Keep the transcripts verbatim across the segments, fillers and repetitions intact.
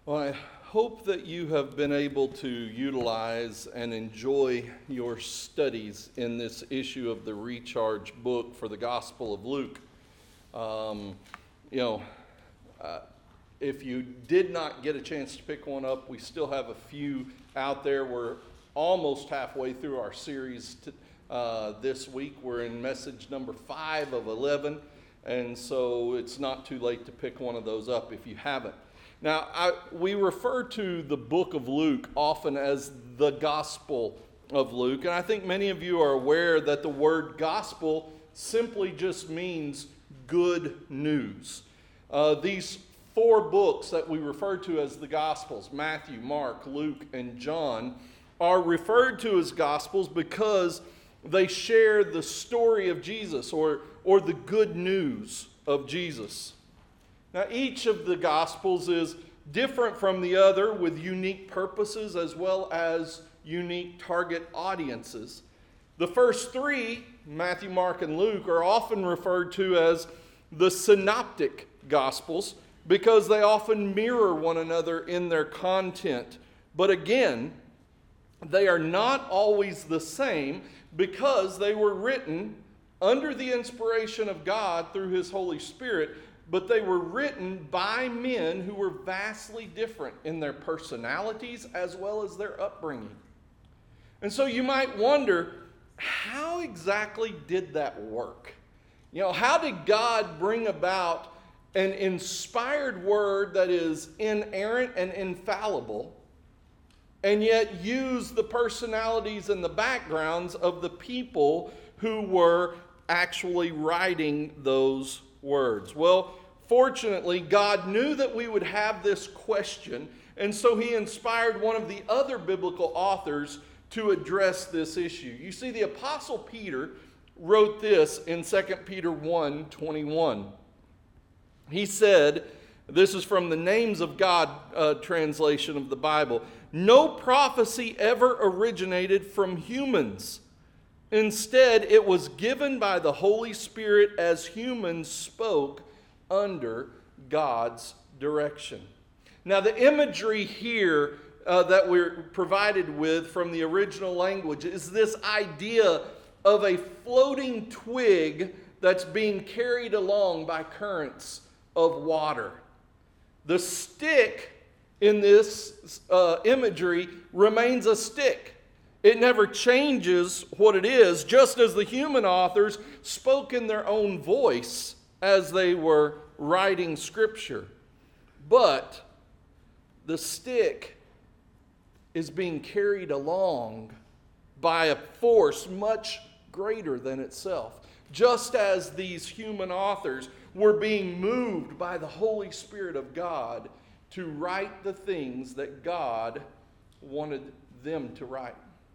Well, I hope that you have been able to utilize and enjoy your studies in this issue of the Recharge book for the Gospel of Luke. Um, you know, uh, if you did not get a chance to pick one up, we still have a few out there. We're almost halfway through our series to, uh, this week. We're in message number five of eleven, and so it's not too late to pick one of those up if you haven't. Now, I, we refer to the book of Luke often as the Gospel of Luke, and I think many of you are aware that the word gospel simply just means good news. Uh, these four books that we refer to as the Gospels, Matthew, Mark, Luke, and John, are referred to as Gospels because they share the story of Jesus or, or the good news of Jesus. Now, each of the Gospels is different from the other with unique purposes as well as unique target audiences. The first three, Matthew, Mark, and Luke, are often referred to as the synoptic Gospels because they often mirror one another in their content. But again, they are not always the same because they were written under the inspiration of God through His Holy Spirit, but they were written by men who were vastly different in their personalities as well as their upbringing. And so you might wonder, how exactly did that work? You know, how did God bring about an inspired word that is inerrant and infallible, and yet use the personalities and the backgrounds of the people who were actually writing those words? Well, fortunately, God knew that we would have this question, and so He inspired one of the other biblical authors to address this issue. You see, the Apostle Peter wrote this in Second Peter one twenty-one. He said, this is from the Names of God uh, translation of the Bible, "No prophecy ever originated from humans. Instead, it was given by the Holy Spirit as humans spoke under God's direction." Now, the imagery here uh, that we're provided with from the original language is this idea of a floating twig that's being carried along by currents of water. The stick in this uh, imagery remains a stick. It never changes what it is, just as the human authors spoke in their own voice as they were writing Scripture. But the stick is being carried along by a force much greater than itself, just as these human authors were being moved by the Holy Spirit of God to write the things that God wanted them to write.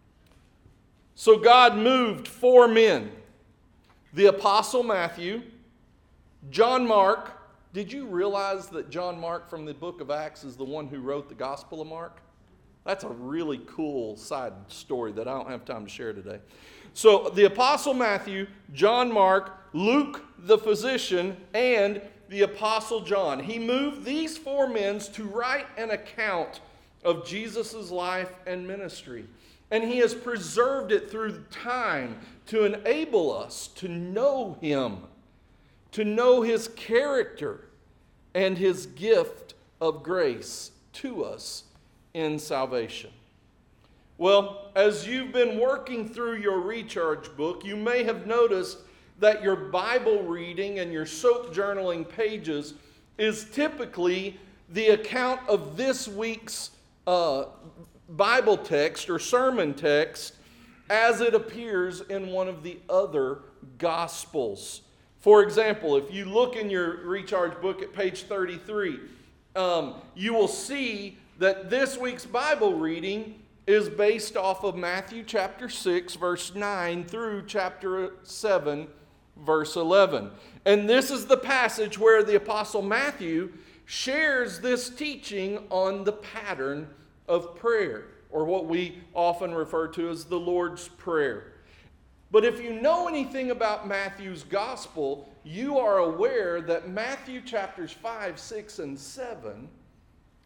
So God moved four men: the Apostle Matthew, John Mark. Did you realize that John Mark from the book of Acts is the one who wrote the Gospel of Mark? That's a really cool side story that I don't have time to share today. So the Apostle Matthew, John Mark, Luke the physician, and the Apostle John. He moved these four men to write an account of Jesus' life and ministry. And He has preserved it through time to enable us to know Him, to know His character and His gift of grace to us in salvation. Well, as you've been working through your Recharge book, you may have noticed that your Bible reading and your soap journaling pages is typically the account of this week's uh, Bible text or sermon text as it appears in one of the other Gospels. For example, if you look in your Recharge book at page thirty-three, um, you will see that this week's Bible reading is based off of Matthew chapter six, verse nine through chapter seven, verse eleven. And this is the passage where the Apostle Matthew shares this teaching on the pattern of prayer, or what we often refer to as the Lord's Prayer. But if you know anything about Matthew's gospel, you are aware that Matthew chapters five, six, and seven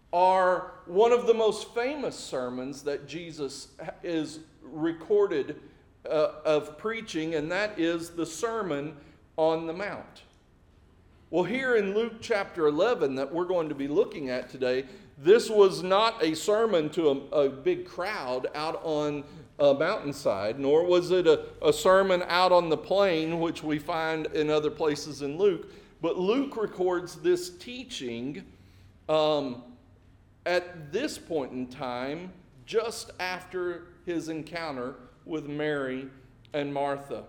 are one of the most famous sermons that Jesus is recorded uh, of preaching, and that is the Sermon on the Mount. Well, here in Luke chapter eleven that we're going to be looking at today, this was not a sermon to a, a big crowd out on a mountainside, nor was it a, a sermon out on the plain, which we find in other places in Luke. But Luke records this teaching um, at this point in time, just after his encounter with Mary and Martha.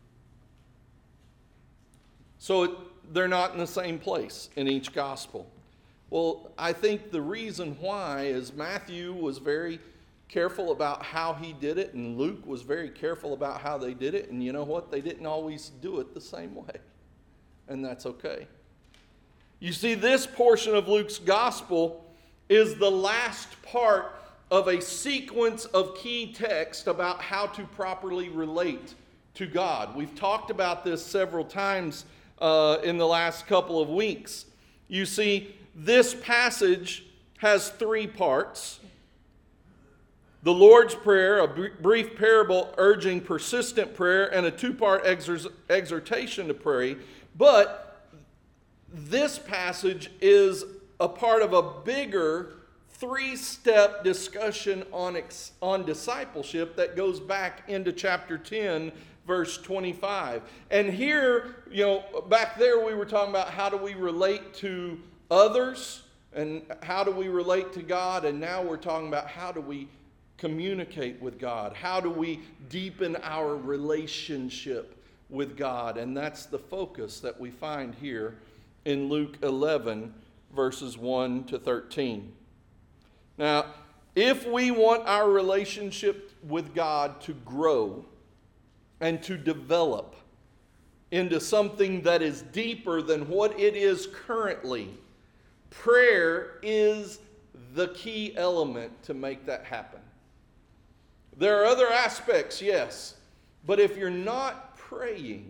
So it, they're not in the same place in each gospel. Well, I think the reason why is Matthew was very careful about how he did it, and Luke was very careful about how they did it. And you know what? They didn't always do it the same way. And that's okay. You see, this portion of Luke's gospel is the last part of a sequence of key texts about how to properly relate to God. We've talked about this several times uh, in the last couple of weeks. You see, this passage has three parts. The Lord's Prayer, a brief parable urging persistent prayer, and a two-part exor- exhortation to pray. But this passage is a part of a bigger three-step discussion on, ex- on discipleship that goes back into chapter ten, verse twenty-five. And here, you know, back there we were talking about how do we relate to others and how do we relate to God, and now we're talking about how do we communicate with God? How do we deepen our relationship with God? And that's the focus that we find here in Luke eleven, verses one to thirteen. Now, if we want our relationship with God to grow and to develop into something that is deeper than what it is currently, prayer is the key element to make that happen. There are other aspects, yes, but if you're not praying,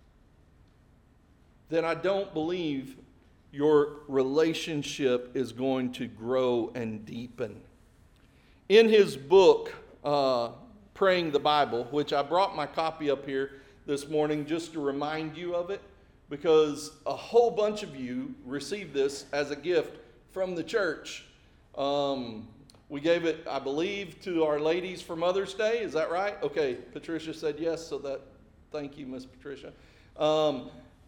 then I don't believe your relationship is going to grow and deepen. In his book, uh, Praying the Bible, which I brought my copy up here this morning just to remind you of it, because a whole bunch of you received this as a gift from the church. Um, we gave it, I believe, to our ladies for Mother's Day. Is that right? Okay, Patricia said yes, so that, thank you, Miss Patricia. Um,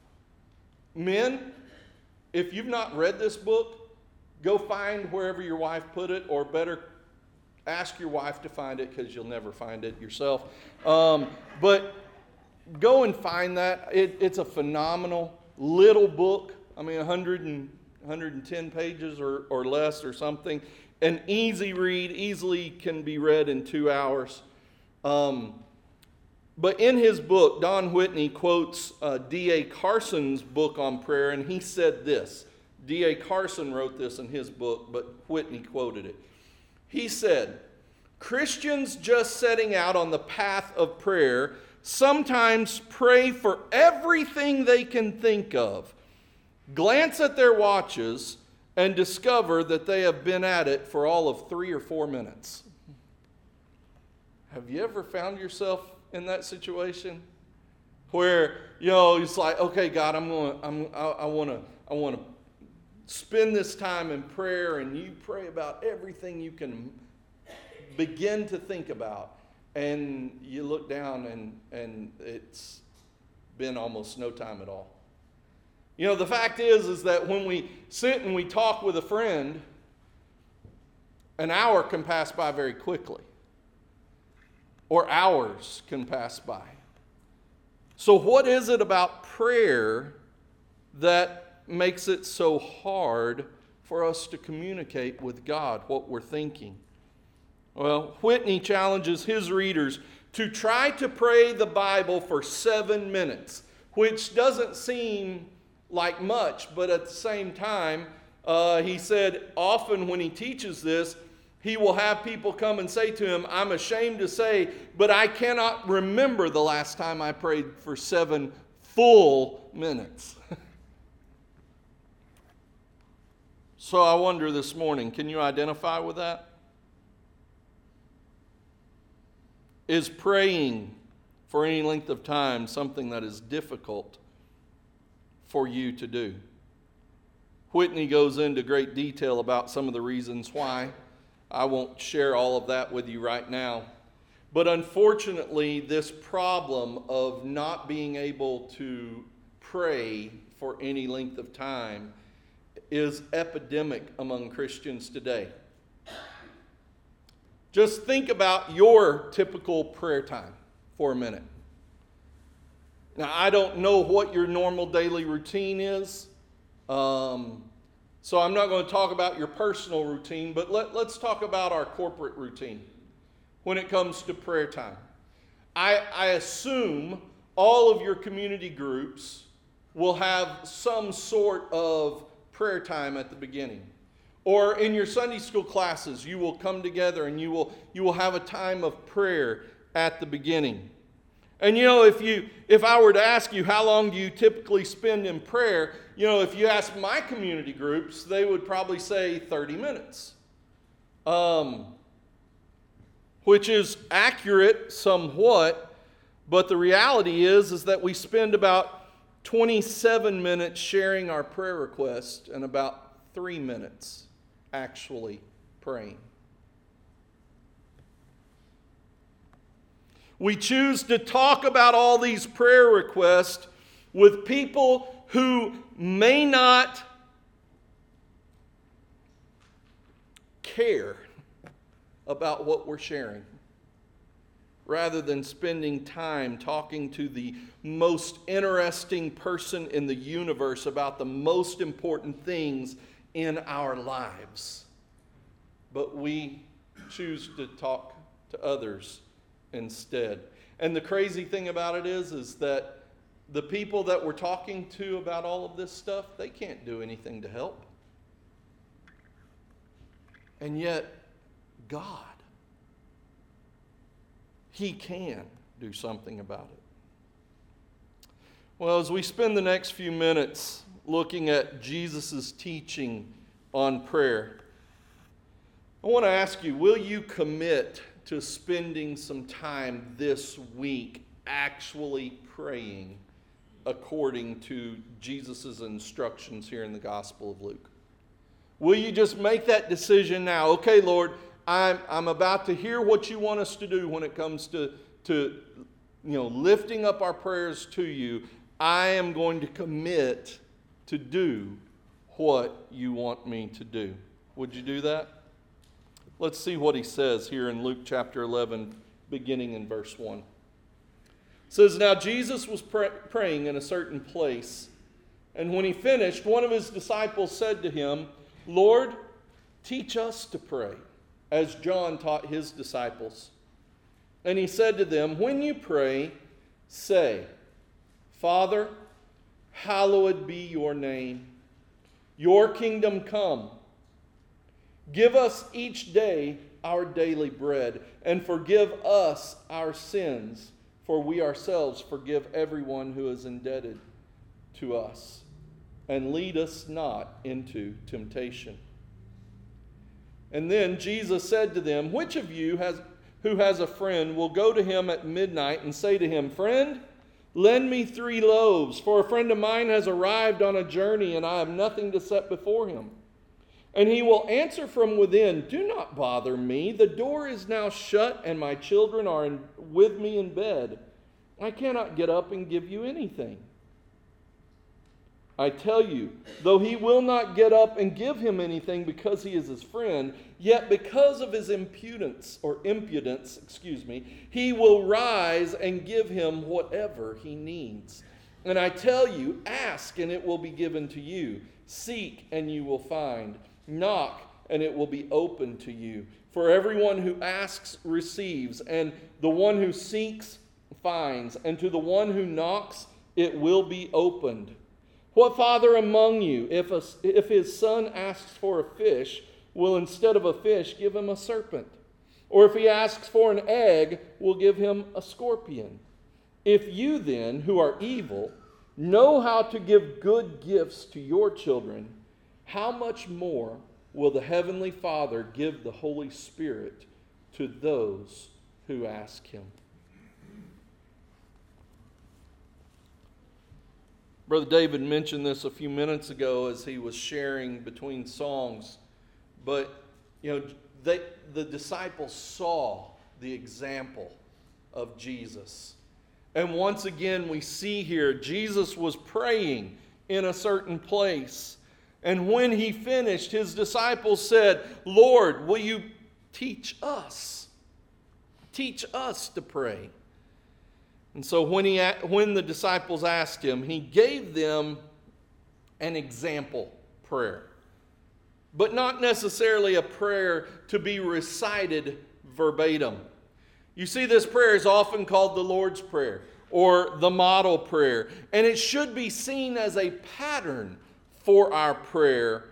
men, if you've not read this book, go find wherever your wife put it, or better, ask your wife to find it, because you'll never find it yourself. Um, but go and find that. It, it's a phenomenal little book. I mean, one hundred and, one hundred ten pages or, or less or something. An easy read, easily can be read in two hours. Um, but in his book, Don Whitney quotes uh, D A Carson's book on prayer, and he said this. D A Carson wrote this in his book, but Whitney quoted it. He said, "Christians just setting out on the path of prayer sometimes pray for everything they can think of, glance at their watches, and discover that they have been at it for all of three or four minutes." Have you ever found yourself in that situation where, you know, it's like, okay, God, I'm going to, I'm, I, I want to, I want to spend this time in prayer, and you pray about everything you can begin to think about, and you look down and, and it's been almost no time at all. You know, the fact is, is that when we sit and we talk with a friend, an hour can pass by very quickly. Or hours can pass by. So what is it about prayer that makes it so hard for us to communicate with God what we're thinking? Well, Whitney challenges his readers to try to pray the Bible for seven minutes, which doesn't seem like much, but at the same time, uh, he said often when he teaches this, he will have people come and say to him, "I'm ashamed to say, but I cannot remember the last time I prayed for seven full minutes." So I wonder this morning, can you identify with that? Is praying for any length of time something that is difficult for you to do? Whitney goes into great detail about some of the reasons why. I won't share all of that with you right now. But unfortunately, this problem of not being able to pray for any length of time is epidemic among Christians today. Just think about your typical prayer time for a minute. Now, I don't know what your normal daily routine is, um, so I'm not going to talk about your personal routine, but let, let's talk about our corporate routine when it comes to prayer time. I, I assume all of your community groups will have some sort of prayer time at the beginning. Or in your Sunday school classes, you will come together and you will, you will have a time of prayer at the beginning. And you know, if you if I were to ask you how long do you typically spend in prayer, you know, if you ask my community groups, they would probably say thirty minutes. Um, which is accurate somewhat, but the reality is, is that we spend about twenty-seven minutes sharing our prayer request and about three minutes actually praying. We choose to talk about all these prayer requests with people who may not care about what we're sharing, rather than spending time talking to the most interesting person in the universe about the most important things in our lives. But we choose to talk to others instead. And the crazy thing about it is, is that the people that we're talking to about all of this stuff, they can't do anything to help. And yet, God, He can do something about it. Well, as we spend the next few minutes looking at Jesus' teaching on prayer, I want to ask you, will you commit to spending some time this week actually praying according to Jesus' instructions here in the Gospel of Luke? Will you just make that decision now? Okay, Lord, I'm, I'm about to hear what you want us to do when it comes to, to you know, lifting up our prayers to you. I am going to commit to do what you want me to do. Would you do that? Let's see what he says here in Luke chapter eleven, beginning in verse one. It says, "Now Jesus was pray- praying in a certain place, and when he finished, one of his disciples said to him, 'Lord, teach us to pray, as John taught his disciples.' And he said to them, 'When you pray, say, Father, hallowed be your name. Your kingdom come. Give us each day our daily bread, and forgive us our sins, for we ourselves forgive everyone who is indebted to us. And lead us not into temptation.' And then Jesus said to them, 'Which of you has, who has a friend will go to him at midnight and say to him, Friend, lend me three loaves, for a friend of mine has arrived on a journey, and I have nothing to set before him? And he will answer from within, Do not bother me. The door is now shut, and my children are in, with me in bed. I cannot get up and give you anything. I tell you, though he will not get up and give him anything because he is his friend, yet because of his impudence, or impudence, excuse me, he will rise and give him whatever he needs. And I tell you, ask and it will be given to you. Seek and you will find. Knock and it will be opened to you. For everyone who asks receives, and the one who seeks finds, and to the one who knocks it will be opened. What father among you, if, a, if his son asks for a fish, will instead of a fish give him a serpent? Or if he asks for an egg, will give him a scorpion? If you then, who are evil, know how to give good gifts to your children, how much more will the Heavenly Father give the Holy Spirit to those who ask Him? Brother David mentioned this a few minutes ago as he was sharing between songs. But, you know, they, the disciples saw the example of Jesus. And once again, we see here, Jesus was praying in a certain place. And when he finished, his disciples said, Lord, will you teach us? Teach us to pray. And so when, he, when the disciples asked him, he gave them an example prayer. But not necessarily a prayer to be recited verbatim. You see, this prayer is often called the Lord's Prayer or the model prayer. And it should be seen as a pattern for our prayer,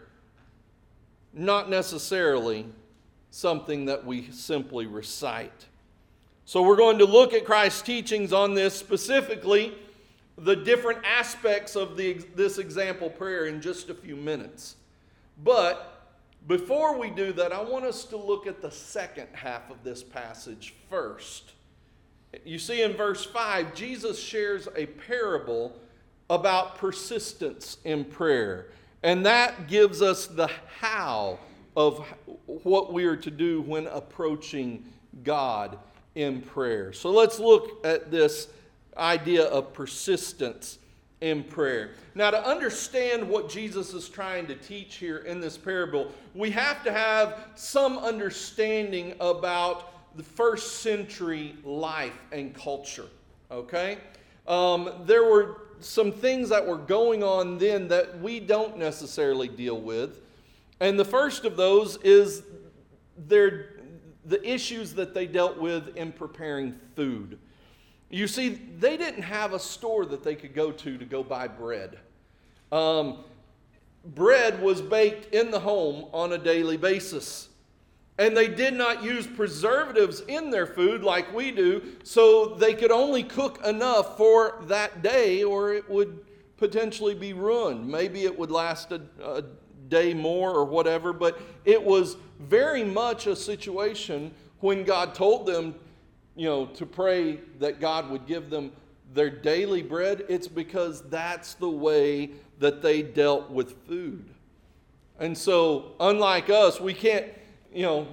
not necessarily something that we simply recite. So we're going to look at Christ's teachings on this, specifically the different aspects of the, this example prayer in just a few minutes. But before we do that, I want us to look at the second half of this passage first. You see in verse five, Jesus shares a parable about persistence in prayer. And that gives us the how of what we are to do when approaching God in prayer. So let's look at this idea of persistence in prayer. Now, to understand what Jesus is trying to teach here in this parable, we have to have some understanding about the first century life and culture. Okay? Um, there were some things that were going on then that we don't necessarily deal with. And the first of those is their the issues that they dealt with in preparing food. You see, they didn't have a store that they could go to to go buy bread. Um, bread was baked in the home on a daily basis. And they did not use preservatives in their food like we do, so they could only cook enough for that day or it would potentially be ruined. Maybe it would last a, a day more or whatever, but it was very much a situation when God told them, you know, to pray that God would give them their daily bread. It's because that's the way that they dealt with food. And so, unlike us, we can't, you know,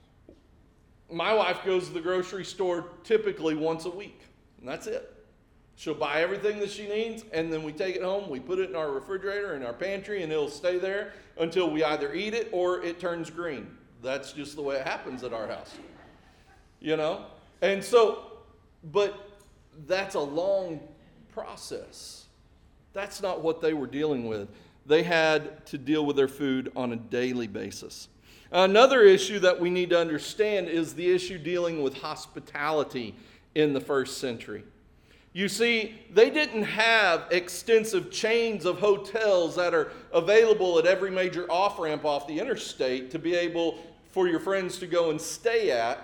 my wife goes to the grocery store typically once a week, and that's it. She'll buy everything that she needs, and then we take it home, we put it in our refrigerator, in our pantry, and it'll stay there until we either eat it or it turns green. That's just the way it happens at our house. You know? And so, but that's a long process. That's not what they were dealing with. They had to deal with their food on a daily basis. Another issue that we need to understand is the issue dealing with hospitality in the first century. You see, they didn't have extensive chains of hotels that are available at every major off-ramp off the interstate to be able for your friends to go and stay at.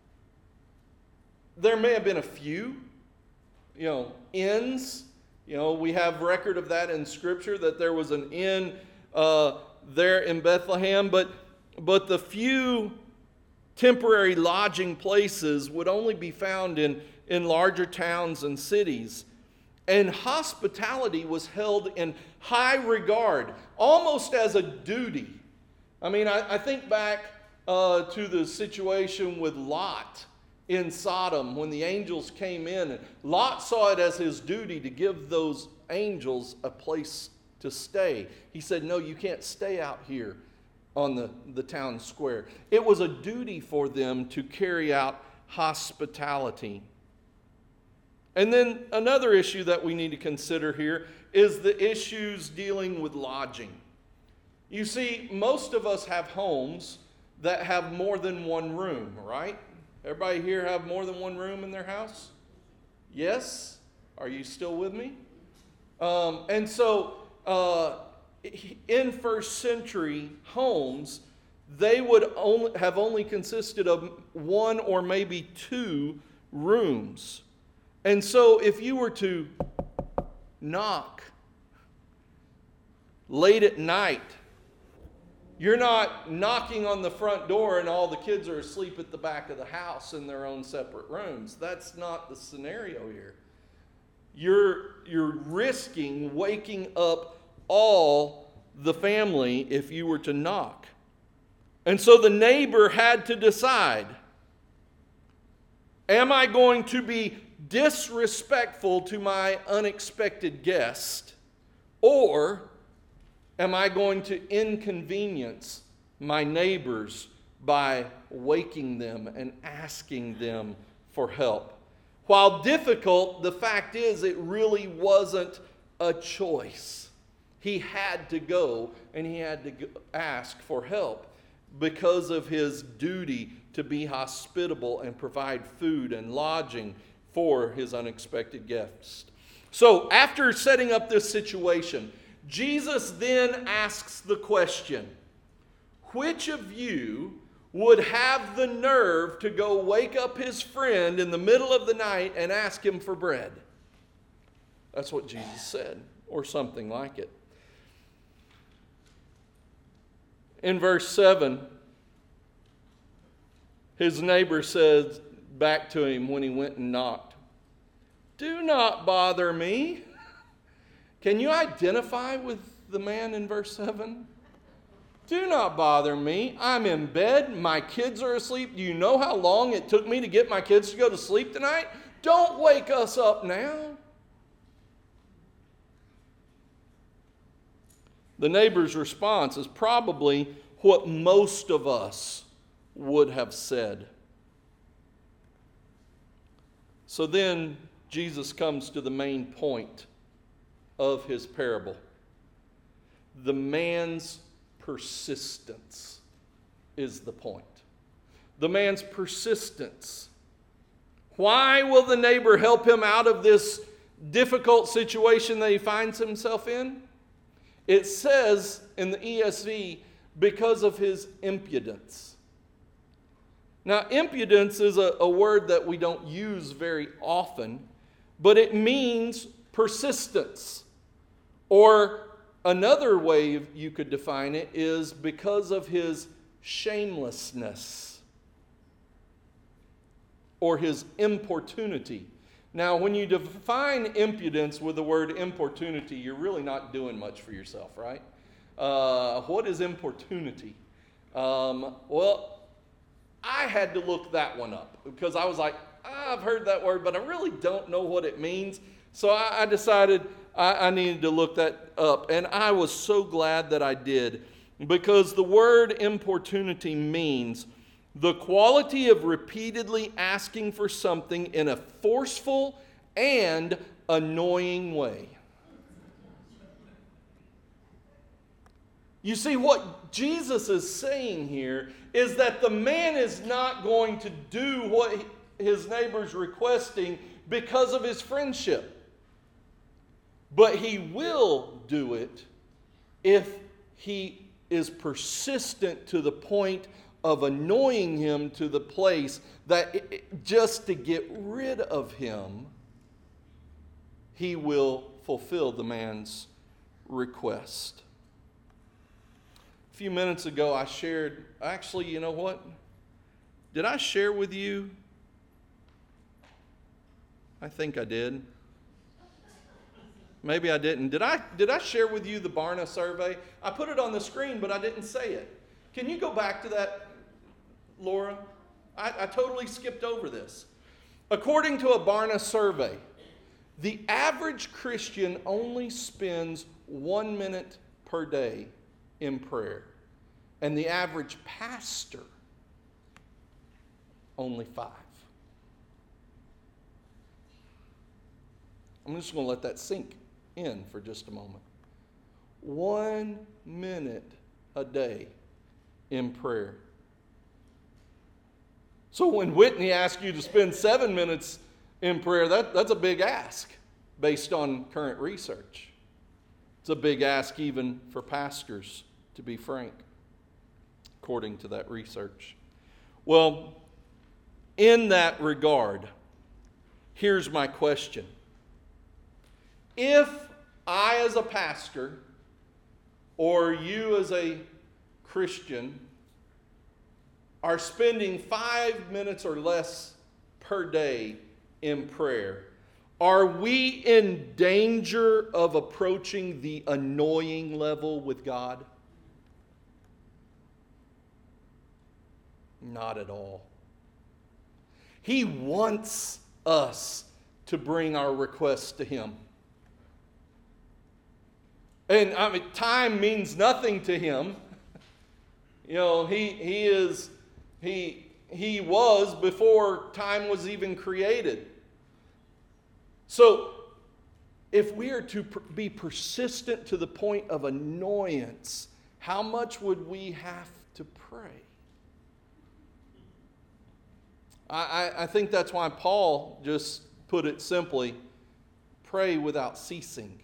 There may have been a few, you know, inns. You know, we have record of that in Scripture, that there was an inn uh, there in Bethlehem, but but the few temporary lodging places would only be found in, in larger towns and cities. And hospitality was held in high regard, almost as a duty. I mean, I, I think back uh, to the situation with Lot in Sodom when the angels came in. And Lot saw it as his duty to give those angels a place to stay. He said, no, you can't stay out here on the, the town square. It was a duty for them to carry out hospitality. And then another issue that we need to consider here is the issues dealing with lodging. You see, most of us have homes that have more than one room, right? Everybody here have more than one room in their house? Yes? Are you still with me? Um, and so, uh, in first century homes, they would only have only consisted of one or maybe two rooms. And so if you were to knock late at night You're not knocking on the front door and all the kids are asleep at the back of the house in their own separate rooms. That's not the scenario here. You're, you're risking waking up all the family if you were to knock. And so the neighbor had to decide, am I going to be disrespectful to my unexpected guest, or am I going to inconvenience my neighbors by waking them and asking them for help? While difficult, the fact is it really wasn't a choice. He had to go and he had to go ask for help because of his duty to be hospitable and provide food and lodging for his unexpected guests. So after setting up this situation, Jesus then asks the question, which of you would have the nerve to go wake up his friend in the middle of the night and ask him for bread? That's what Jesus said, or something like it. In verse seven, his neighbor says back to him when he went and knocked, "Do not bother me." Can you identify with the man in verse seven? Do not bother me. I'm in bed. My kids are asleep. Do you know how long it took me to get my kids to go to sleep tonight? Don't wake us up now. The neighbor's response is probably what most of us would have said. So then Jesus comes to the main point of his parable. The man's persistence is the point. The man's persistence. Why will the neighbor help him out of this difficult situation that he finds himself in? It says in the E S V, because of his impudence. Now, impudence is a, a word that we don't use very often, but it means persistence. Or another way you could define it is because of his shamelessness or his importunity. Now, when you define impudence with the word importunity, you're really not doing much for yourself, right? Uh, what is importunity? Um, well, I had to look that one up because I was like, I've heard that word, but I really don't know what it means. So I, I decided I, I needed to look that up. And I was so glad that I did, because the word importunity means the quality of repeatedly asking for something in a forceful and annoying way. You see, what Jesus is saying here is that the man is not going to do what his neighbor's requesting because of his friendship. But he will do it if he is persistent to the point of annoying him to the place that it, just to get rid of him, he will fulfill the man's request. A few minutes ago, I shared, actually, you know what? Did I share with you? I think I did. Maybe I didn't. Did I, did I share with you the Barna survey? I put it on the screen, but I didn't say it. Can you go back to that, Laura? I, I totally skipped over this. According to a Barna survey, the average Christian only spends one minute per day in prayer, and the average pastor only five. I'm just going to let that sink in for just a moment. One minute a day in prayer. So when Whitney asks you to spend seven minutes in prayer, that, that's a big ask based on current research. It's a big ask even for pastors, to be frank, according to that research. Well, in that regard, here's my question. If I as a pastor, or you as a Christian are spending five minutes or less per day in prayer, are we in danger of approaching the annoying level with God? Not at all. He wants us to bring our requests to Him. And I mean, time means nothing to Him. You know, He He is He He was before time was even created. So, if we are to per- be persistent to the point of annoyance, how much would we have to pray? I, I, I think that's why Paul just put it simply, pray without ceasing.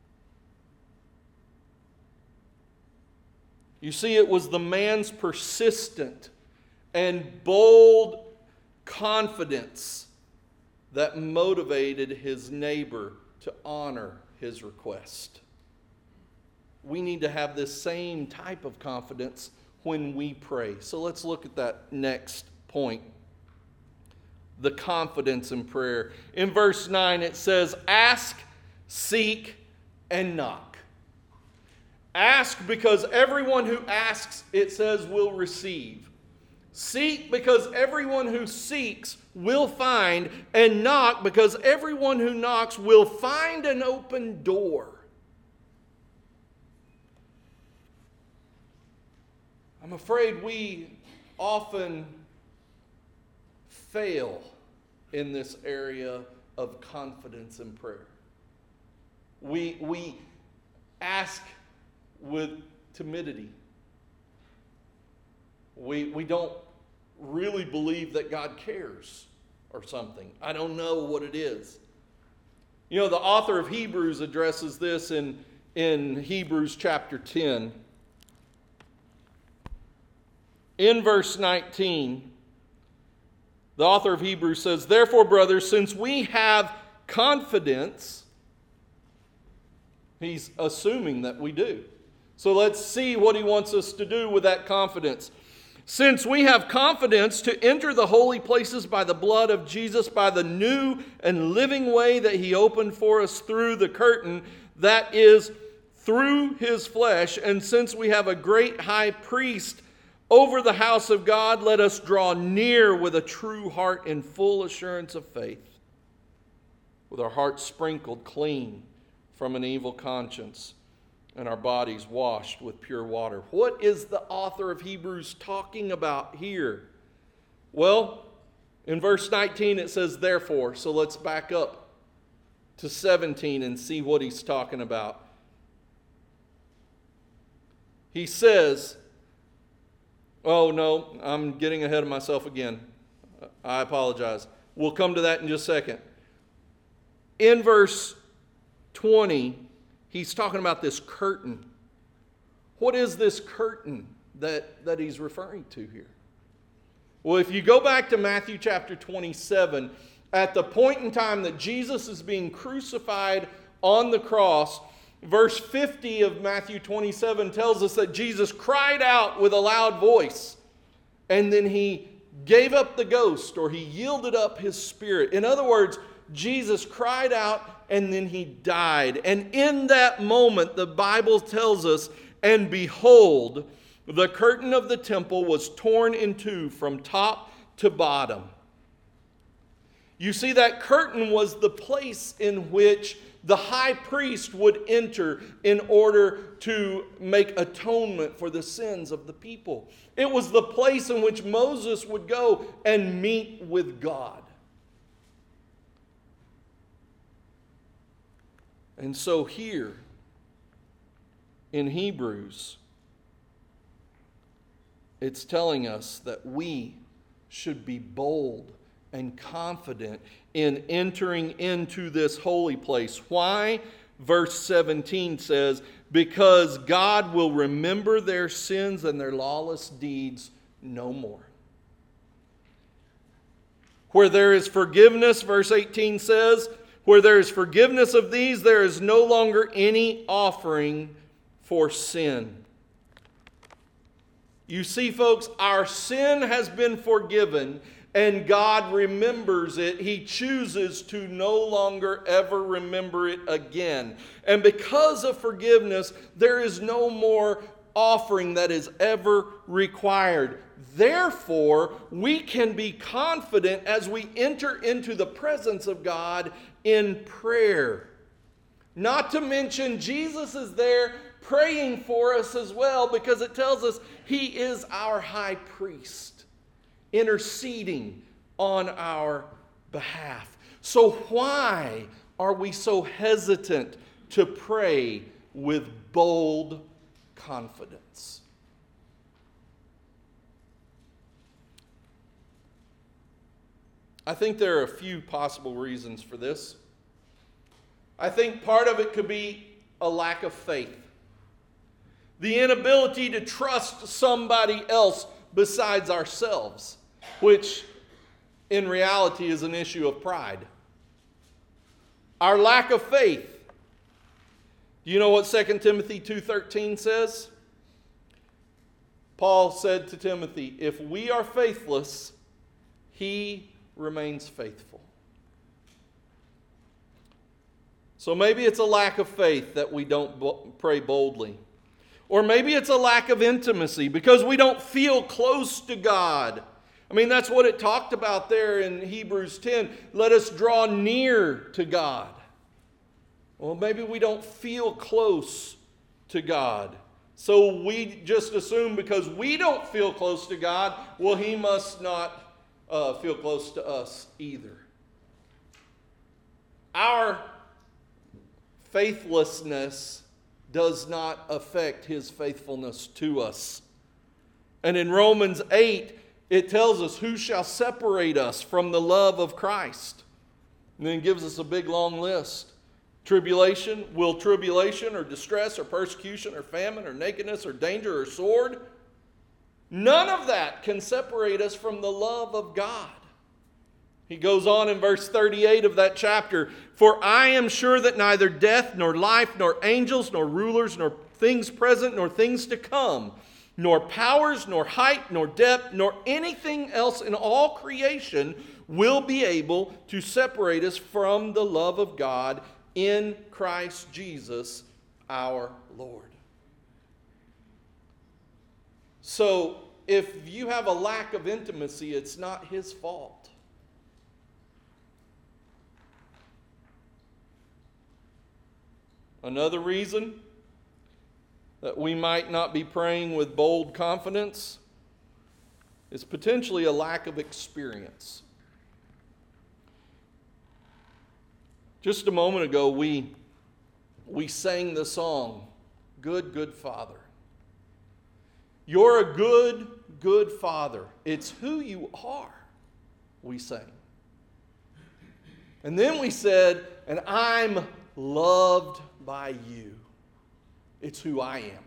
You see, it was the man's persistent and bold confidence that motivated his neighbor to honor his request. We need to have this same type of confidence when we pray. So let's look at that next point. The confidence in prayer. In verse nine it says, ask, seek, and knock. Ask because everyone who asks, it says, will receive. Seek because everyone who seeks will find, and knock because everyone who knocks will find an open door. I'm afraid we often fail in this area of confidence in prayer. We, we ask with timidity. We, we don't really believe that God cares or something. I don't know what it is. You know, the author of Hebrews addresses this in, in Hebrews chapter ten. In verse nineteen, the author of Hebrews says, therefore, brothers, since we have confidence, he's assuming that we do. So let's see what he wants us to do with that confidence. Since we have confidence to enter the holy places by the blood of Jesus, by the new and living way that he opened for us through the curtain, that is, through his flesh, and since we have a great high priest over the house of God, let us draw near with a true heart in full assurance of faith, with our hearts sprinkled clean from an evil conscience, and our bodies washed with pure water. What is the author of Hebrews talking about here? Well, in verse nineteen it says, therefore. So let's back up to seventeen and see what he's talking about. He says, oh no, I'm getting ahead of myself again. I apologize. We'll come to that in just a second. In verse twenty, he's talking about this curtain. What is this curtain that, that he's referring to here? Well, if you go back to Matthew chapter twenty-seven, at the point in time that Jesus is being crucified on the cross, verse fifty of Matthew twenty-seven tells us that Jesus cried out with a loud voice, and then he gave up the ghost, or he yielded up his spirit. In other words, Jesus cried out and then he died. And in that moment, the Bible tells us, and behold, the curtain of the temple was torn in two from top to bottom. You see, that curtain was the place in which the high priest would enter in order to make atonement for the sins of the people. It was the place in which Moses would go and meet with God. And so here in Hebrews, it's telling us that we should be bold and confident in entering into this holy place. Why? Verse seventeen says, because God will remember their sins and their lawless deeds no more. Where there is forgiveness, verse eighteen says, where there is forgiveness of these, there is no longer any offering for sin. You see, folks, our sin has been forgiven, and God remembers it. He chooses to no longer ever remember it again. And because of forgiveness, there is no more offering that is ever required. Therefore, we can be confident as we enter into the presence of God in prayer. Not to mention, Jesus is there praying for us as well, because it tells us He is our high priest, interceding on our behalf. So why are we so hesitant to pray with bold confidence? I think there are a few possible reasons for this. I think part of it could be a lack of faith. The inability to trust somebody else besides ourselves, which in reality is an issue of pride. Our lack of faith. Do you know what Second Timothy two thirteen says? Paul said to Timothy, if we are faithless, he remains faithful. So maybe it's a lack of faith that we don't bo- pray boldly. Or maybe it's a lack of intimacy because we don't feel close to God. I mean, that's what it talked about there in Hebrews ten. Let us draw near to God. Well, maybe we don't feel close to God. So we just assume because we don't feel close to God, well, He must not uh, feel close to us either. Our faithlessness does not affect His faithfulness to us. And in Romans eight, it tells us, who shall separate us from the love of Christ? And then it gives us a big long list. Tribulation, will tribulation or distress or persecution or famine or nakedness or danger or sword? None of that can separate us from the love of God. He goes on in verse thirty-eight of that chapter, for I am sure that neither death, nor life, nor angels, nor rulers, nor things present, nor things to come, nor powers, nor height, nor depth, nor anything else in all creation will be able to separate us from the love of God in Christ Jesus our Lord. So, if you have a lack of intimacy, it's not His fault. Another reason that we might not be praying with bold confidence is potentially a lack of experience. Just a moment ago, we, we sang the song, Good, Good Father. You're a good, good Father. It's who you are, we sang. And then we said, and I'm loved by you. It's who I am.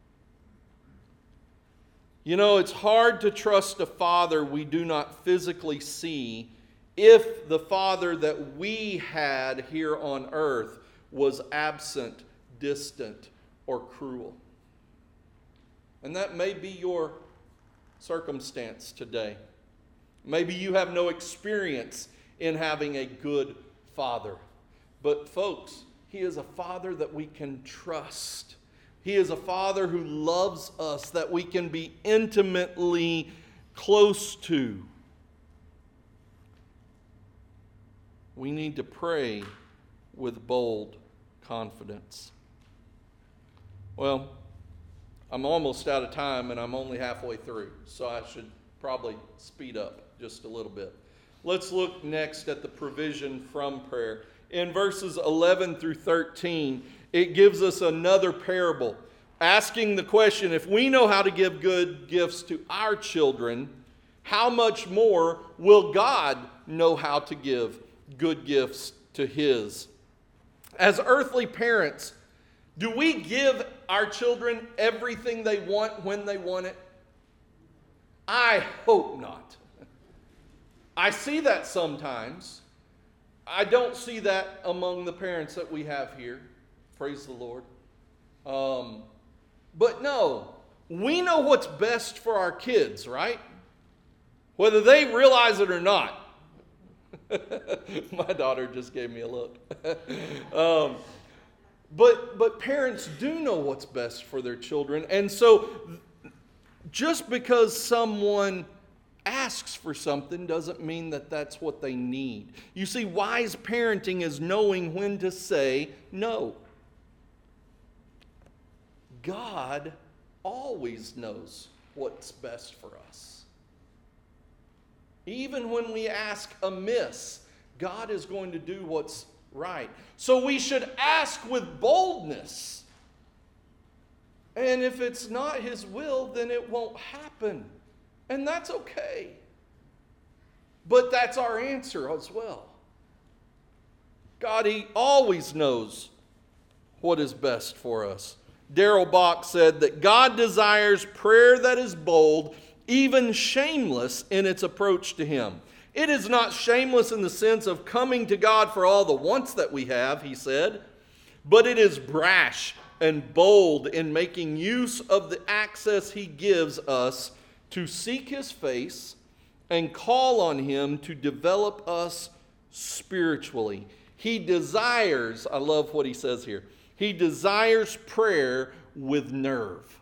You know, it's hard to trust a father we do not physically see if the father that we had here on earth was absent, distant, or cruel. And that may be your circumstance today. Maybe you have no experience in having a good father. But folks, He is a Father that we can trust. He is a Father who loves us, that we can be intimately close to. We need to pray with bold confidence. Well, I'm almost out of time and I'm only halfway through, so I should probably speed up just a little bit. Let's look next at the provision from prayer. In verses eleven through thirteen, it gives us another parable, asking the question, if we know how to give good gifts to our children, how much more will God know how to give good gifts to His? As earthly parents, do we give our children everything they want when they want it? I hope not. I see that sometimes. I don't see that among the parents that we have here. Praise the Lord. Um, but no, we know what's best for our kids, right? Whether they realize it or not. My daughter just gave me a look. um, but, but parents do know what's best for their children. And so just because someone asks for something doesn't mean that that's what they need. You see, wise parenting is knowing when to say no. God always knows what's best for us. Even when we ask amiss, God is going to do what's right. So we should ask with boldness. And if it's not His will, then it won't happen. And that's okay. But that's our answer as well. God, He always knows what is best for us. Darrell Bock said that God desires prayer that is bold, even shameless in its approach to Him. It is not shameless in the sense of coming to God for all the wants that we have, he said, but it is brash and bold in making use of the access He gives us to seek His face and call on Him to develop us spiritually. He desires, I love what he says here, He desires prayer with nerve.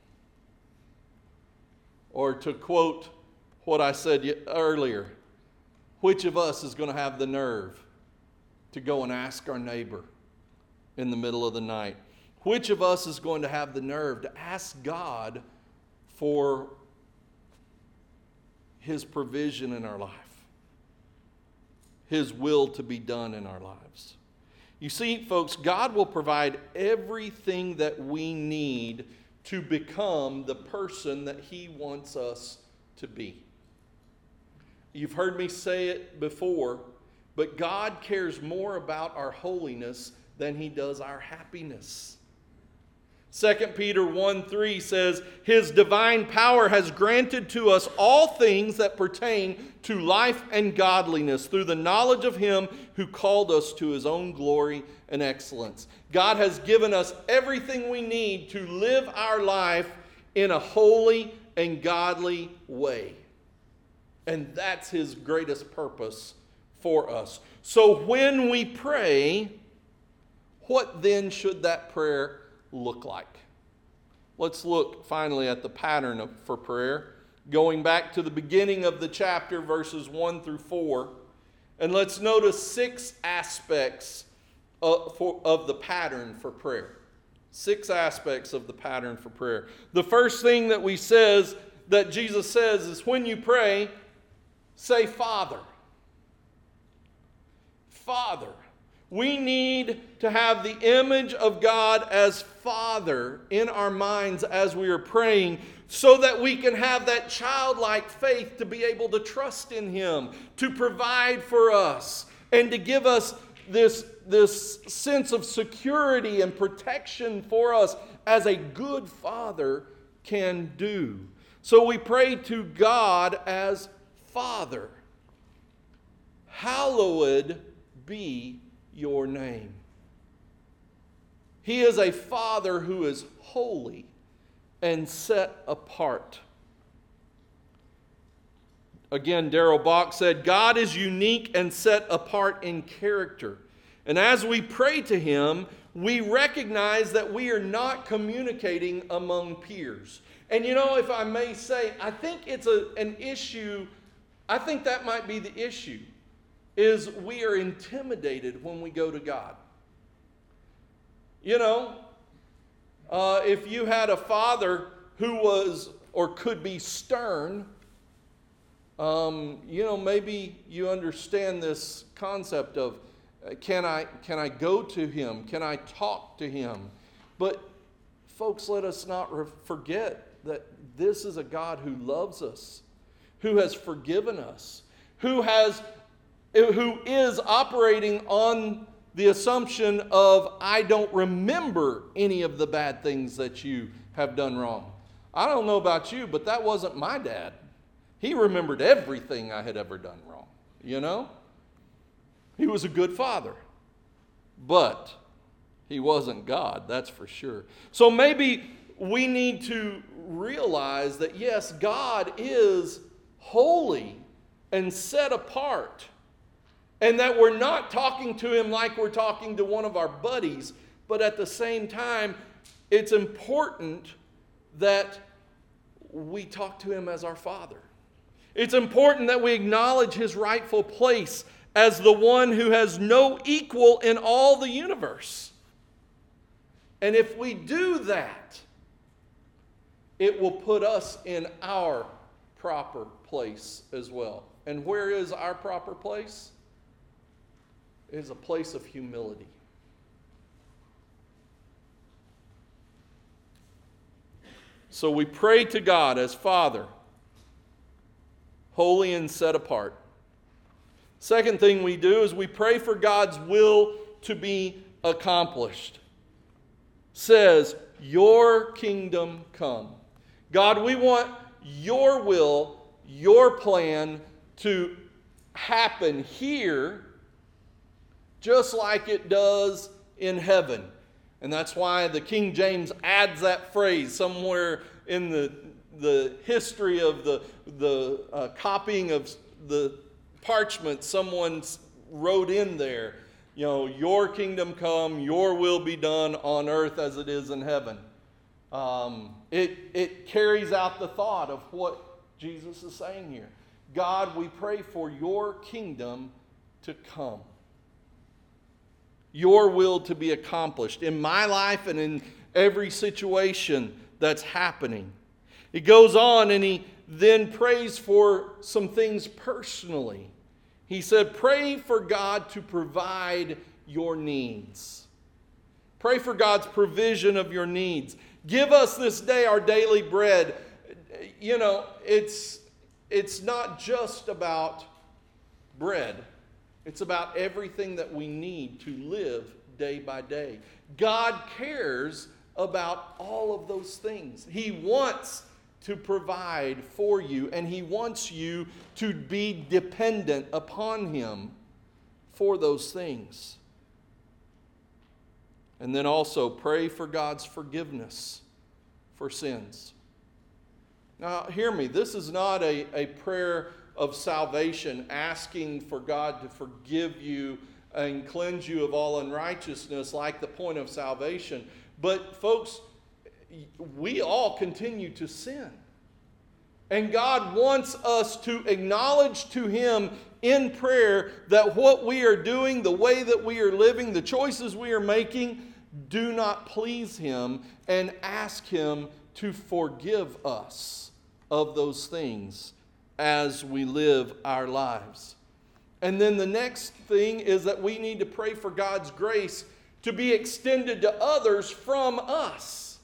Or to quote what I said earlier, which of us is going to have the nerve to go and ask our neighbor in the middle of the night? Which of us is going to have the nerve to ask God for His provision in our life? His will to be done in our lives. You see, folks, God will provide everything that we need to become the person that He wants us to be. You've heard me say it before, but God cares more about our holiness than He does our happiness. Second Peter one three says, His divine power has granted to us all things that pertain to life and godliness through the knowledge of Him who called us to His own glory and excellence. God has given us everything we need to live our life in a holy and godly way. And that's His greatest purpose for us. So when we pray, what then should that prayer look like? Let's look finally at the pattern of, for prayer, going back to the beginning of the chapter, verses one through four, and let's notice six aspects of, for, of the pattern for prayer. Six aspects of the pattern for prayer. The first thing that we says that Jesus says is when you pray, say Father. Father. We need to have the image of God as Father in our minds as we are praying, so that we can have that childlike faith to be able to trust in Him, to provide for us, and to give us this, this sense of security and protection for us as a good Father can do. So we pray to God as Father. Hallowed be your name. He is a Father who is holy and set apart. Again, Darrell Bock said, God is unique and set apart in character. And as we pray to Him, we recognize that we are not communicating among peers. And you know, if I may say, I think it's a, an issue, I think that might be the issue, is we are intimidated when we go to God. You know, uh, if you had a father who was or could be stern, um, you know, maybe you understand this concept of uh, can I can I go to him? Can I talk to him? But folks, let us not re- forget that this is a God who loves us, who has forgiven us, who has who is operating on the assumption of, I don't remember any of the bad things that you have done wrong. I don't know about you, but that wasn't my dad. He remembered everything I had ever done wrong, you know? He was a good father, but he wasn't God, that's for sure. So maybe we need to realize that, yes, God is holy and set apart, and that we're not talking to him like we're talking to one of our buddies, but at the same time, it's important that we talk to him as our Father. It's important that we acknowledge his rightful place as the one who has no equal in all the universe. And if we do that, it will put us in our proper place as well. And where is our proper place? It is a place of humility. So we pray to God as Father, holy and set apart. Second thing we do is we pray for God's will to be accomplished. Says, your kingdom come. God, we want your will, your plan to happen here just like it does in heaven. And that's why the King James adds that phrase somewhere in the, the history of the, the uh, copying of the parchment. Someone wrote in there, you know, your kingdom come, your will be done on earth as it is in heaven. Um, it, it carries out the thought of what Jesus is saying here. God, we pray for your kingdom to come. Your will to be accomplished in my life and in every situation that's happening. He goes on and he then prays for some things personally. He said, pray for God to provide your needs. Pray for God's provision of your needs. Give us this day our daily bread. You know, it's, it's not just about bread. It's about everything that we need to live day by day. God cares about all of those things. He wants to provide for you, and he wants you to be dependent upon him for those things. And then also pray for God's forgiveness for sins. Now, hear me. This is not a, a prayer of salvation, asking for God to forgive you and cleanse you of all unrighteousness like the point of salvation. But folks, we all continue to sin. And God wants us to acknowledge to him in prayer that what we are doing, the way that we are living, the choices we are making, do not please him, and ask him to forgive us of those things as we live our lives. And then the next thing is that we need to pray for God's grace to be extended to others from us.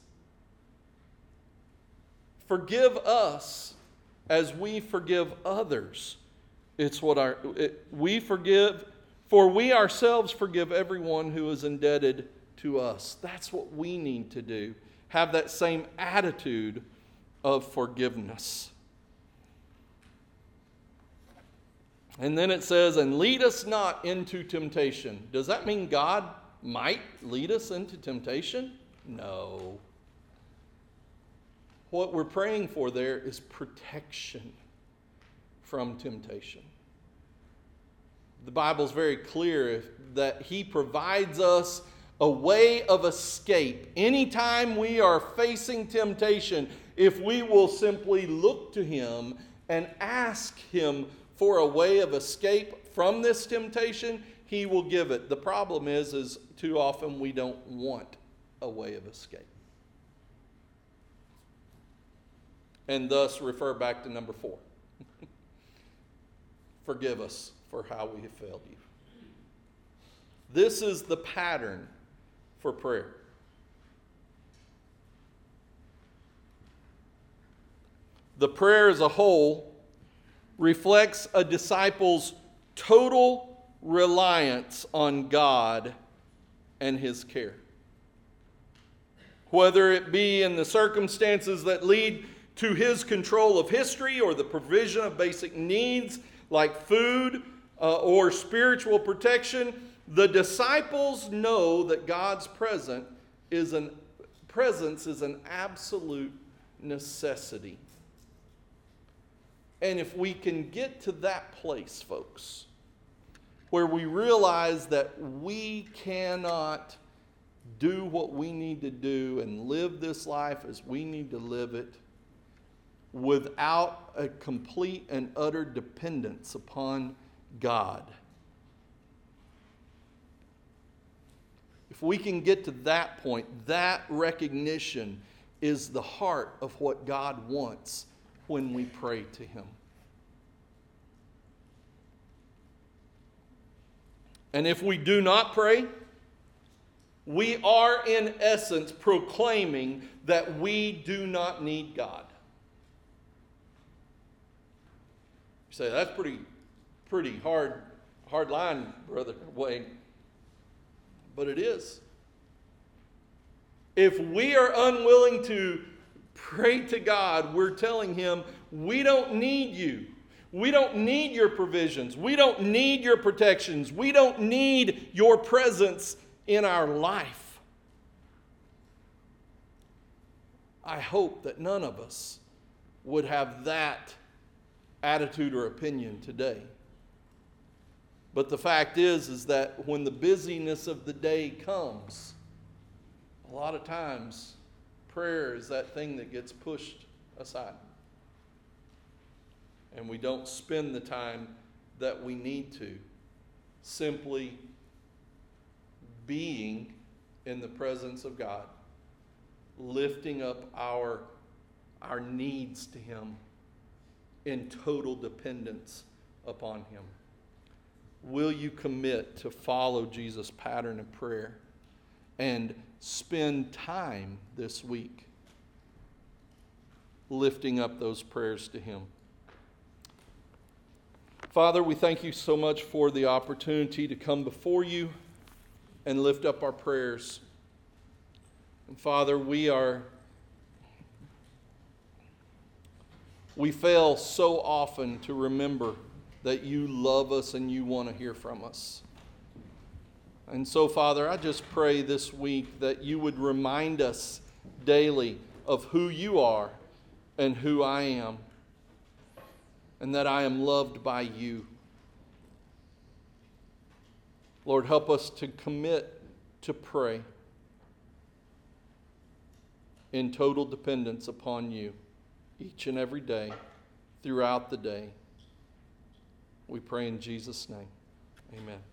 Forgive us as we forgive others. It's what our it, we forgive, for we ourselves forgive everyone who is indebted to us. That's what we need to do. Have that same attitude of forgiveness. And then it says, and lead us not into temptation. Does that mean God might lead us into temptation? No. What we're praying for there is protection from temptation. The Bible's very clear that he provides us a way of escape. Anytime we are facing temptation, if we will simply look to him and ask him for a way of escape from this temptation, he will give it. The problem is, is too often we don't want a way of escape. And thus refer back to number four. Forgive us for how we have failed you. This is the pattern for prayer. The prayer as a whole reflects a disciple's total reliance on God and his care. Whether it be in the circumstances that lead to his control of history or the provision of basic needs like food uh, or spiritual protection, the disciples know that God's present is an, presence is an absolute necessity. And if we can get to that place, folks, where we realize that we cannot do what we need to do and live this life as we need to live it without a complete and utter dependence upon God. If we can get to that point, that recognition is the heart of what God wants when we pray to Him. And if we do not pray, we are in essence proclaiming that we do not need God. You say, that's pretty, pretty hard, hard line, Brother Wayne. But it is. If we are unwilling to pray to God, we're telling Him, we don't need you. We don't need your provisions. We don't need your protections. We don't need your presence in our life. I hope that none of us would have that attitude or opinion today. But the fact is, is that when the busyness of the day comes, a lot of times prayer is that thing that gets pushed aside. And we don't spend the time that we need to simply being in the presence of God, lifting up our, our needs to Him in total dependence upon Him. Will you commit to follow Jesus' pattern of prayer and spend time this week lifting up those prayers to Him? Father, we thank you so much for the opportunity to come before you and lift up our prayers. And Father, we are, we fail so often to remember that you love us and you want to hear from us. And so, Father, I just pray this week that you would remind us daily of who you are and who I am, and that I am loved by you. Lord, help us to commit to pray in total dependence upon you each and every day, throughout the day. We pray in Jesus' name. Amen.